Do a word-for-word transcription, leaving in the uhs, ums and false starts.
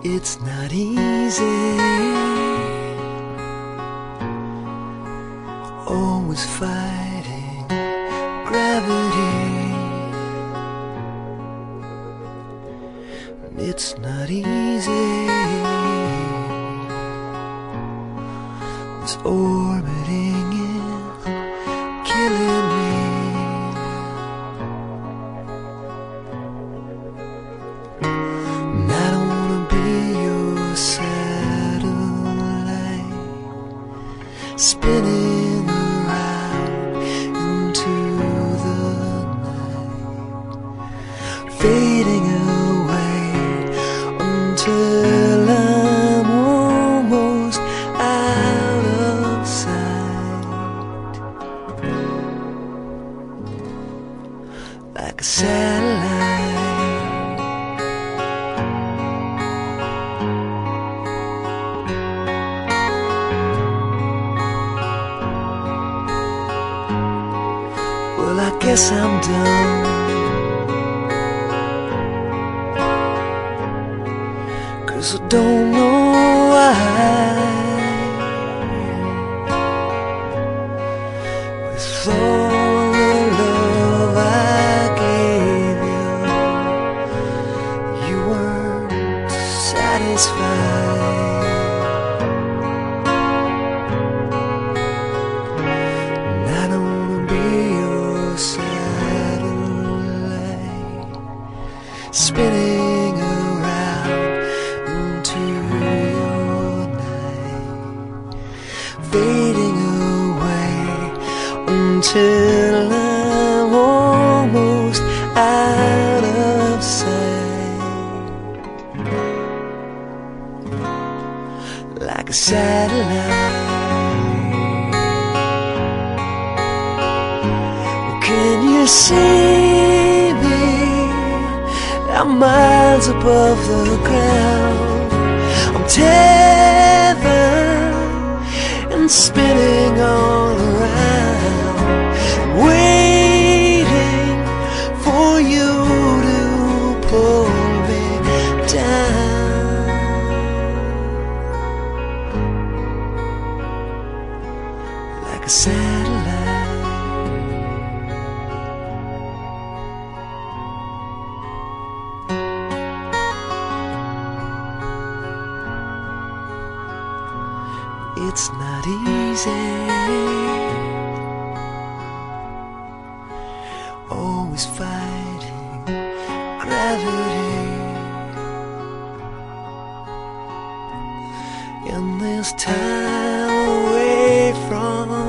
It's not easy, always fighting gravity. It's not easy, this orbiting is killing me. And I don't wanna be your satellite, spinning around into the night, fading away until I'm almost out of sight, like a satellite. Well, I guess I'm done, 'cause I don't know why. With all the love I gave you, you weren't satisfied. And I don't wanna be your satellite, spinning around into your night, fading away until I'm almost out of sight, like a satellite. Well, can you see me? I'm miles above the ground. I'm tethered and spinning all around, waiting for you to pull me down, like a satellite. It's not easy, always fighting gravity. In this time away from